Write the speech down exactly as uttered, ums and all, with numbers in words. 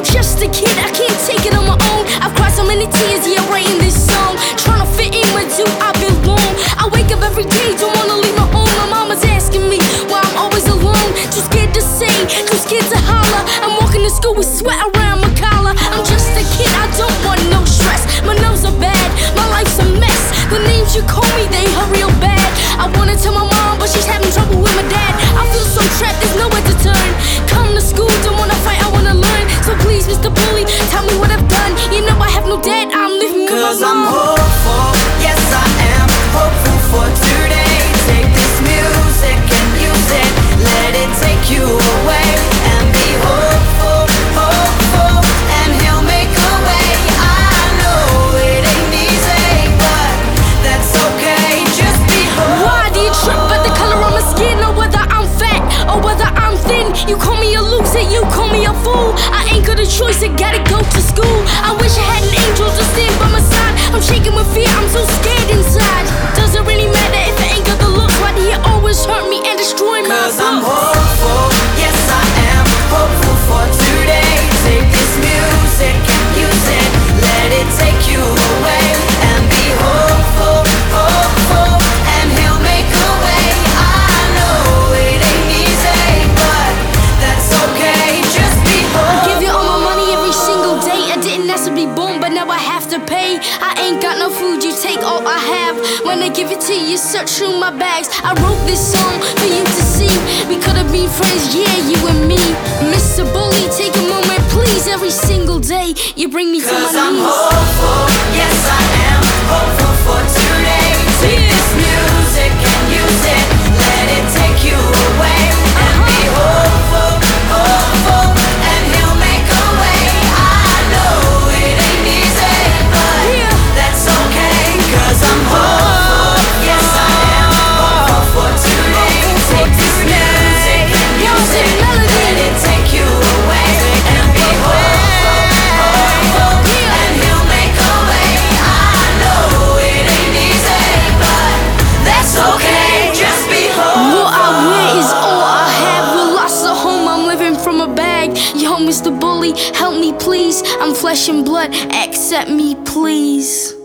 I'm just a kid, I can't take it on my own. I've cried so many tears, yeah, writing this song. Trying to fit in, where do I belong? I wake up every day, don't wanna leave my home. My mama's asking me why I'm always alone. Too scared to say, too scared to holler. I'm walking to school with sweat around my collar. I'm just a kid, I don't want no stress. My nerves are bad, my life's a mess. The names you call me, they hurt real bad. I wanna tell my mom, but she's having trouble with my dad. I feel so trapped, there's nowhere to turn. Come to school, don't wanna fight, I wanna learn. So please, Mister Bully, tell me what I've done. You know I have no dad, I'm living with my mom. Cause I'm hopeful, yes I am hopeful for today. Take this music and use it, let it take you away. And be hopeful, hopeful, and he'll make a way. I know it ain't easy, but that's okay, just be hopeful. Why do you trip by the color of my skin, or whether I'm fat, or whether I'm thin? You call me a loser, you call me a fool. I ain't got a choice, I gotta go to school. I wish I had an angel to stand by my side. I'm shaking with fear, I'm so scared inside. Does it really matter if I ain't got the looks? Why do you always hurt me and destroy my Cause I'm books? hopeful, yes I am hopeful for today. Take this music and use it, let it take you away. And be hopeful, hopeful, and he'll make a way. I know it ain't easy, but that's okay, just be hopeful. I give you all my money every single day. I didn't ask to be born, but now I have to pay. I ain't got no food, you take all I have. When I give it to you, search through my bags. I wrote this song for you to see. We could have been friends, yeah, you and me. Mister Bully, take a moment, please. Every single day, you bring me to my Cause I'm knees. hopeful, yes I am hopeful for today. Take this music and use it, let it take you away. And be hopeful, hopeful, and he'll make a way. I know it ain't easy, but Yeah. that's okay. Cause I'm hopeful, yes I am hopeful for today. Take this music and use it, let it take you away. And be hopeful, hopeful, and he'll make a way. I know it ain't easy, but that's okay, just be hopeful. What I wear is all I have. We lost a home, I'm living from a bag. Yo, Mister Bully, help me please. I'm flesh and blood, accept me please.